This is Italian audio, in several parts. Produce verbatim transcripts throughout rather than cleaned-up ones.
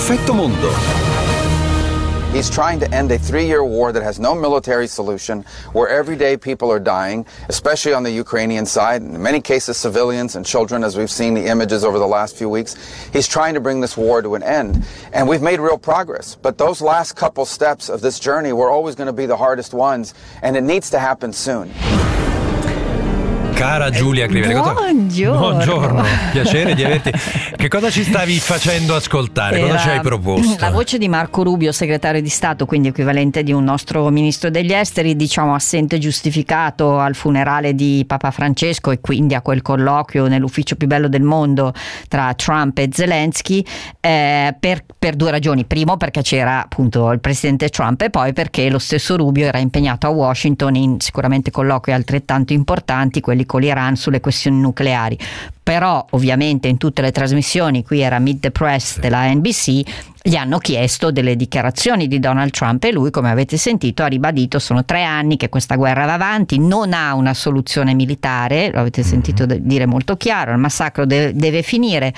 Perfetto Mondo. He's trying to end a three-year war that has no military solution, where every day people are dying, especially on the Ukrainian side, in many cases civilians and children, as we've seen the images over the last few weeks. He's trying to bring this war to an end, and we've made real progress. But those last couple steps of this journey were always going to be the hardest ones, and it needs to happen soon. Cara Giulia Crivella, buongiorno. Buongiorno, piacere di averti. Che cosa ci stavi facendo ascoltare? Cosa Era ci hai proposto? La voce di Marco Rubio, segretario di Stato, quindi equivalente di un nostro ministro degli esteri, diciamo assente giustificato al funerale di Papa Francesco e quindi a quel colloquio nell'ufficio più bello del mondo tra Trump e Zelensky, eh, per, per due ragioni. Primo, perché c'era appunto il presidente Trump, e poi perché lo stesso Rubio era impegnato a Washington in sicuramente colloqui altrettanto importanti, quelli con l'Iran sulle questioni nucleari. Però ovviamente in tutte le trasmissioni, qui era Meet the Press della N B C, gli hanno chiesto delle dichiarazioni di Donald Trump e lui, come avete sentito, ha ribadito: sono tre anni che questa guerra va avanti, non ha una soluzione militare, lo avete sentito dire molto chiaro, il massacro de- deve finire.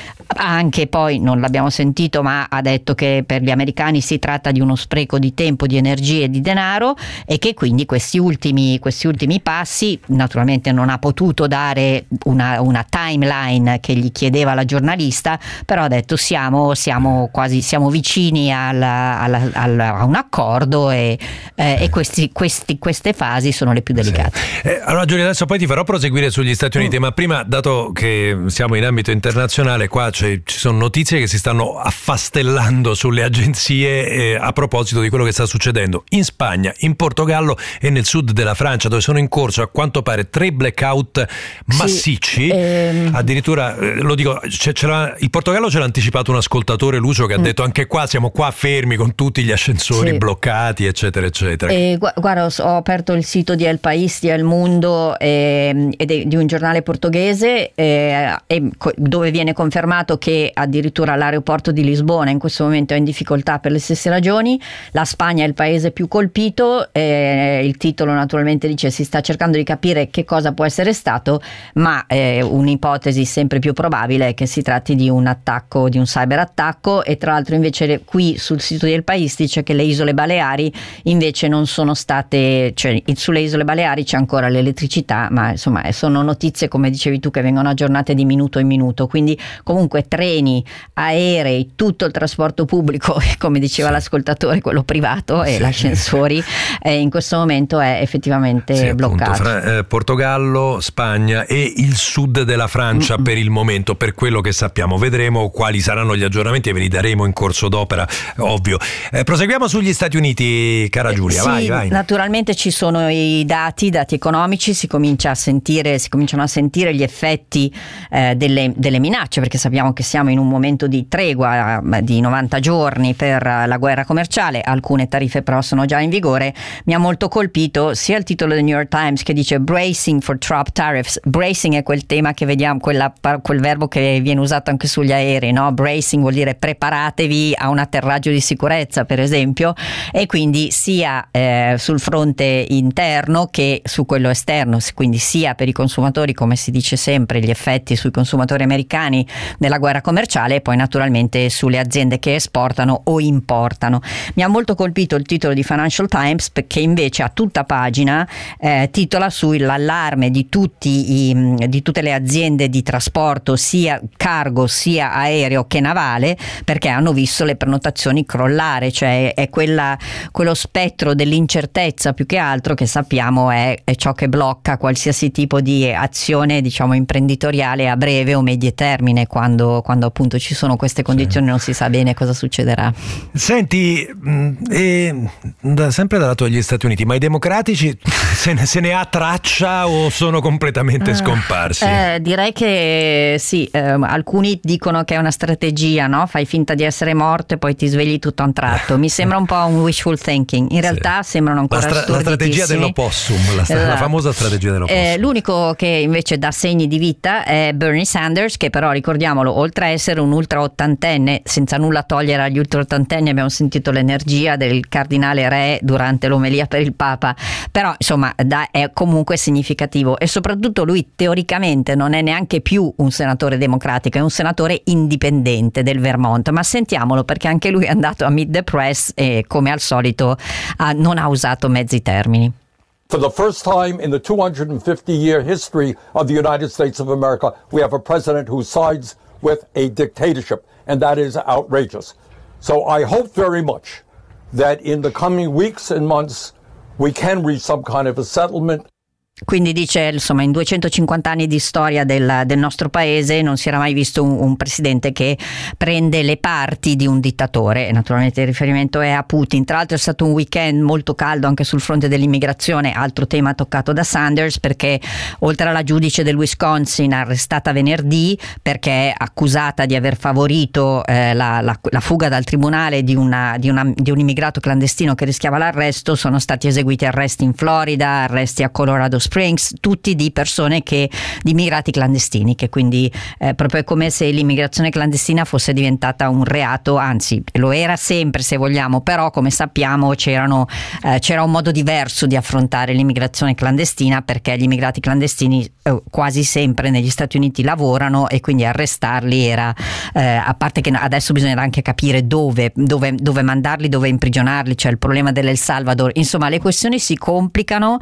Anche poi, non l'abbiamo sentito, ma ha detto che per gli americani si tratta di uno spreco di tempo, di energie e di denaro, e che quindi questi ultimi, questi ultimi passi, naturalmente non ha potuto dare una, una timeline che gli chiedeva la giornalista, però ha detto siamo, siamo quasi siamo vicini alla, alla, alla, a un accordo, e, eh, e questi, questi, queste fasi sono le più delicate. Sì. Eh, allora Giulia, adesso poi ti farò proseguire sugli Stati Uniti, mm. ma prima, dato che siamo in ambito internazionale, qua cioè, ci sono notizie che si stanno affastellando sulle agenzie eh, a proposito di quello che sta succedendo in Spagna, in Portogallo e nel sud della Francia, dove sono in corso a quanto pare tre blackout massicci. Sì, ehm... addirittura eh, lo dico, ce, ce l'ha, il Portogallo ce l'ha anticipato un ascoltatore, Lucio, che ha mm. detto anche qua siamo qua fermi con tutti gli ascensori sì. bloccati, eccetera eccetera. Eh, guarda, ho aperto il sito di El País di El Mundo eh, ed è di un giornale portoghese eh, eh, dove viene confermato che addirittura l'aeroporto di Lisbona in questo momento è in difficoltà per le stesse ragioni. La Spagna è il paese più colpito, eh, il titolo naturalmente dice si sta cercando di capire che cosa può essere stato, ma eh, un'ipotesi sempre più probabile è che si tratti di un attacco, di un cyberattacco. E tra l'altro invece qui sul sito del País dice che le isole Baleari invece non sono state, cioè sulle isole Baleari c'è ancora l'elettricità, ma insomma sono notizie, come dicevi tu, che vengono aggiornate di minuto in minuto, quindi comunque treni, aerei, tutto il trasporto pubblico, come diceva sì. l'ascoltatore, quello privato e sì. l'ascensori eh, in questo momento è effettivamente sì, bloccato. Appunto, fra, eh, Portogallo, Spagna e il sud della Francia mm-hmm. per il momento, per quello che sappiamo. Vedremo quali saranno gli aggiornamenti e ve li daremo in corso d'opera, ovvio. Eh, proseguiamo sugli Stati Uniti, cara Giulia, sì, vai, vai. Naturalmente ci sono i dati, dati economici, si comincia a sentire, si cominciano a sentire gli effetti eh, delle, delle minacce, perché sappiamo che siamo in un momento di tregua di novanta giorni per la guerra commerciale, alcune tariffe però sono già in vigore. Mi ha molto colpito sia il titolo del New York Times che dice bracing for Trump tariffs. Bracing è quel tema che vediamo, quella, quel verbo che viene usato anche sugli aerei, no? Bracing vuol dire preparatevi a un atterraggio di sicurezza, per esempio, e quindi sia eh, sul fronte interno che su quello esterno, quindi sia per i consumatori, come si dice sempre, gli effetti sui consumatori americani della guerra commerciale, e poi naturalmente sulle aziende che esportano o importano. Mi ha molto colpito il titolo di Financial Times, perché invece a tutta pagina eh, titola sull'allarme di tutti i, di tutte le aziende di trasporto, sia cargo sia aereo che navale, perché hanno visto le prenotazioni crollare, cioè è quella, quello spettro dell'incertezza più che altro che sappiamo è, è ciò che blocca qualsiasi tipo di azione, diciamo, imprenditoriale a breve o medie termine, quando, quando appunto ci sono queste condizioni sì. non si sa bene cosa succederà. Senti, eh, sempre dal lato degli Stati Uniti, ma i democratici se ne, se ne ha traccia o sono completamente scomparsi? Eh, direi che sì, eh, alcuni dicono che è una strategia, no? Fai finta di essere morto e poi ti svegli tutto a un tratto. Mi sembra un po' un wishful thinking. In realtà sì. sembrano ancora la, stra- la strategia dell'opossum, la, stra- esatto. la famosa strategia dell'opossum. Eh, l'unico che invece dà segni di vita è Bernie Sanders, che però ricordiamolo oltre a essere un ultra ottantenne, senza nulla togliere agli ultra ottantenni, abbiamo sentito l'energia del cardinale Re durante l'omelia per il Papa, però insomma da, è comunque significativo, e soprattutto lui teoricamente non è neanche più un senatore democratico, è un senatore indipendente del Vermont. Ma sentiamolo, perché anche lui è andato a Meet the Press e come al solito ha, non ha usato mezzi termini. For the first time in the two hundred fifty year history of the United States of America, we have a president who sides with a dictatorship, and that is outrageous. So I hope very much that in the coming weeks and months we can reach some kind of a settlement. Quindi dice, insomma, in duecentocinquanta anni di storia del, del nostro paese non si era mai visto un, un presidente che prende le parti di un dittatore, e naturalmente il riferimento è a Putin. Tra l'altro è stato un weekend molto caldo anche sul fronte dell'immigrazione, altro tema toccato da Sanders, perché oltre alla giudice del Wisconsin arrestata venerdì perché accusata di aver favorito eh, la, la, la fuga dal tribunale di, una, di, una, di un immigrato clandestino che rischiava l'arresto, sono stati eseguiti arresti in Florida, arresti a Colorado Springs, tutti di persone che di immigrati clandestini, che quindi eh, proprio è come se l'immigrazione clandestina fosse diventata un reato, anzi lo era sempre se vogliamo, però come sappiamo c'erano, eh, c'era un modo diverso di affrontare l'immigrazione clandestina, perché gli immigrati clandestini eh, quasi sempre negli Stati Uniti lavorano, e quindi arrestarli era eh, a parte che adesso bisognerà anche capire dove, dove, dove mandarli, dove imprigionarli, c'è il problema dell'El Salvador, insomma le questioni si complicano.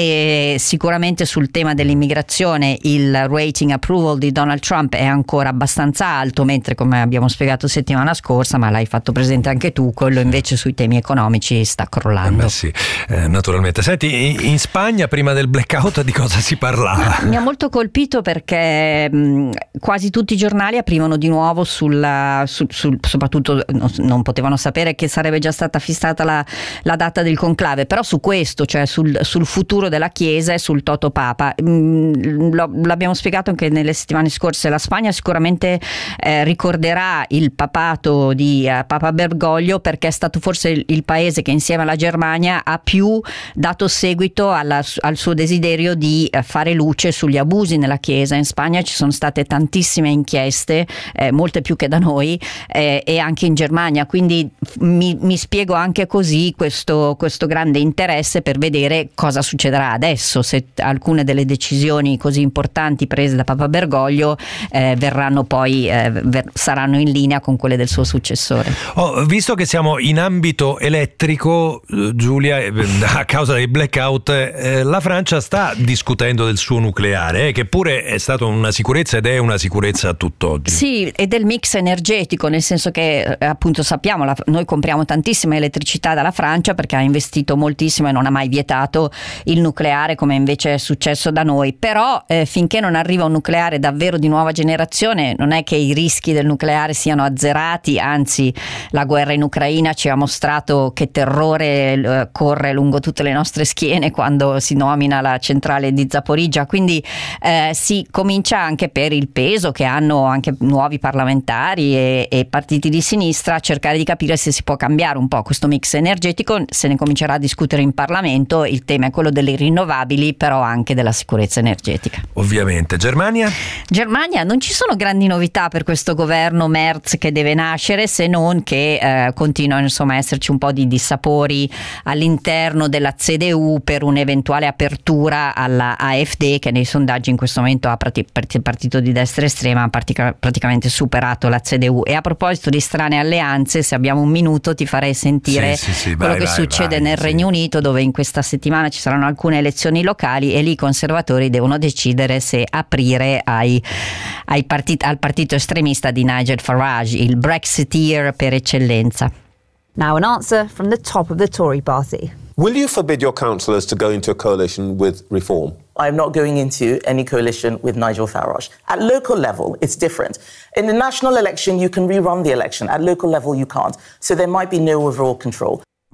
E sicuramente sul tema dell'immigrazione il rating approval di Donald Trump è ancora abbastanza alto, mentre, come abbiamo spiegato settimana scorsa, ma l'hai fatto presente anche tu, quello invece sui temi economici sta crollando. Eh beh sì, eh, naturalmente. Senti, in Spagna prima del blackout di cosa si parlava? Mi ha molto colpito perché mh, quasi tutti i giornali aprivano di nuovo sulla, sul, sul, soprattutto non, non potevano sapere che sarebbe già stata fissata la, la data del conclave, però su questo, cioè sul, sul futuro della Chiesa, sul Toto Papa. Mm, lo, l'abbiamo spiegato anche nelle settimane scorse, la Spagna sicuramente eh, ricorderà il papato di eh, Papa Bergoglio, perché è stato forse il, il paese che insieme alla Germania ha più dato seguito alla, al suo desiderio di eh, fare luce sugli abusi nella Chiesa. In Spagna ci sono state tantissime inchieste, eh, molte più che da noi, eh, e anche in Germania, quindi mi, mi spiego anche così questo, questo grande interesse per vedere cosa succederà adesso, se alcune delle decisioni così importanti prese da Papa Bergoglio eh, verranno poi eh, ver- saranno in linea con quelle del suo successore. Oh, visto che siamo in ambito elettrico, Giulia, a causa dei blackout, eh, la Francia sta discutendo del suo nucleare, eh, che pure è stata una sicurezza ed è una sicurezza a tutt'oggi. Sì, e del mix energetico, nel senso che eh, appunto sappiamo, la, noi compriamo tantissima elettricità dalla Francia perché ha investito moltissimo e non ha mai vietato il nucleare, come invece è successo da noi. Però eh, finché non arriva un nucleare davvero di nuova generazione, non è che i rischi del nucleare siano azzerati, anzi la guerra in Ucraina ci ha mostrato che terrore eh, corre lungo tutte le nostre schiene quando si nomina la centrale di Zaporizhzhia, quindi eh, si comincia anche per il peso che hanno anche nuovi parlamentari e, e partiti di sinistra a cercare di capire se si può cambiare un po' questo mix energetico. Se ne comincerà a discutere in Parlamento, il tema è quello delle rinnovabili, però anche della sicurezza energetica. Ovviamente. Germania? Germania, non ci sono grandi novità per questo governo Merz che deve nascere, se non che eh, continuano insomma a esserci un po' di dissapori all'interno della C D U per un'eventuale apertura alla A F D, che nei sondaggi in questo momento ha prati- partito di destra estrema, ha pratica- praticamente superato la C D U. E a proposito di strane alleanze, se abbiamo un minuto ti farei sentire sì, sì, sì, quello vai, che vai, succede vai, nel sì. Regno Unito, dove in questa settimana ci saranno alcune elezioni locali e lì i conservatori devono decidere se aprire ai, ai partit- al partito estremista di Nigel Farage, il Brexiteer per eccellenza. Now an answer from the top of the Tory party. Will you forbid your councillors to go into a coalition with Reform? I'm not going into any coalition with Nigel Farage. At local level, it's different. In the national election, you can rerun the election. At local level, you can't. So there might be no overall control.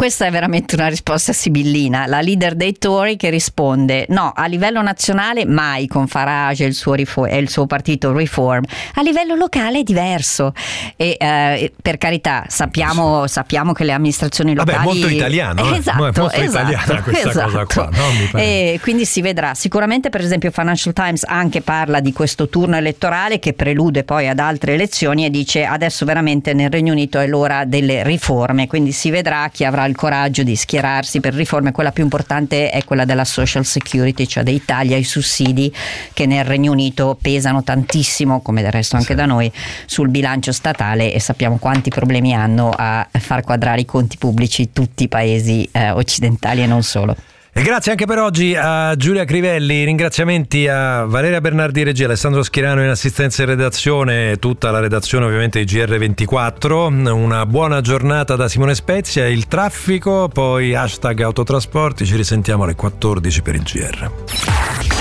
questa è veramente una risposta sibillina. La leader dei Tory che risponde: no, a livello nazionale mai con Farage e il suo, rifo- e il suo partito Reform, a livello locale è diverso. E eh, per carità, sappiamo, sappiamo che le amministrazioni locali... Vabbè, molto italiano, eh? Esatto, molto esatto, italiana questa esatto. cosa qua, no? Mi pare. E quindi si vedrà. Sicuramente, per esempio, Financial Times anche parla di questo turno elettorale che prelude poi ad altre elezioni e dice: adesso veramente nel Regno Unito è l'ora delle riforme, quindi si vedrà chi avrà il coraggio di schierarsi per riforme. Quella più importante è quella della social security, cioè dei tagli ai sussidi che nel Regno Unito pesano tantissimo, come del resto anche sì. da noi, sul bilancio statale, e sappiamo quanti problemi hanno a far quadrare i conti pubblici tutti i paesi eh, occidentali e non solo. E grazie anche per oggi a Giulia Crivelli, ringraziamenti a Valeria Bernardi regia, Alessandro Schirano in assistenza e redazione, tutta la redazione ovviamente di G R ventiquattro. Una buona giornata da Simone Spezia. Il traffico, poi hashtag autotrasporti. Ci risentiamo alle quattordici per il G R.